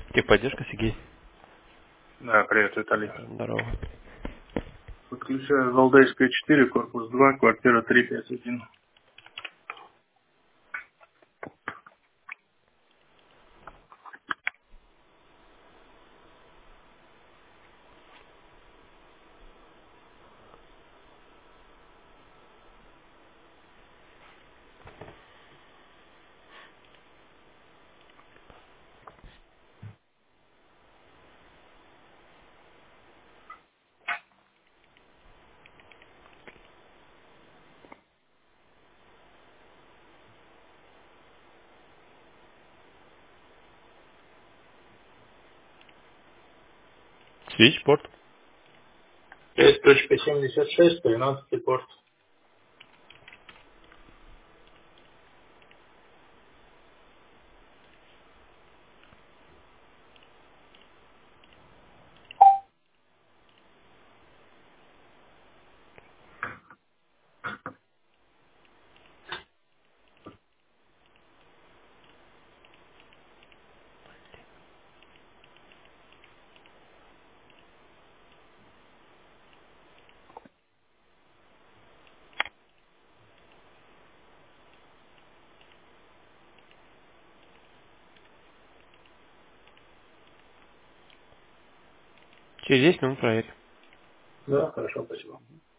Техподдержка, Сергей. Да, привет, Виталий. Здорово. Подключаю Валдайская 4, корпус 2, квартира 351. Свитчпорт. 6.76, 13 порт. Через 10 минут проверь. Да, хорошо, спасибо.